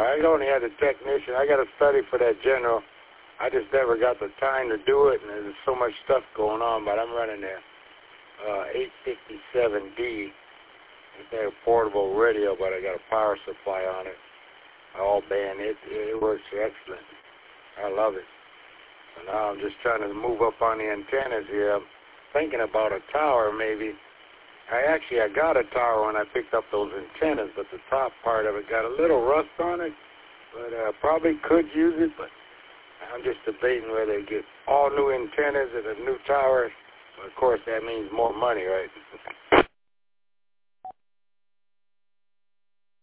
I only had a technician. I got to study for that general. I just never got the time to do it, and there's so much stuff going on. But I'm running the 857D. It's a portable radio, but I got a power supply on it. All band. It works excellent. I love it. So now I'm just trying to move up on the antennas here. I'm thinking about a tower maybe. I got a tower when I picked up those antennas, but the top part of it got a little rust on it. But I probably could use it, but I'm just debating whether to get all new antennas and a new tower. Of course, that means more money, right?